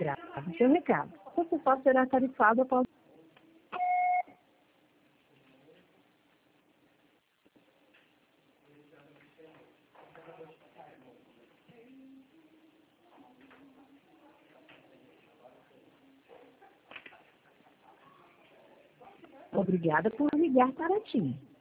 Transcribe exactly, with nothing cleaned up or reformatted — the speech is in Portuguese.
Grave seu recado. Você só será tarifado após... Obrigada por ligar para a TIM.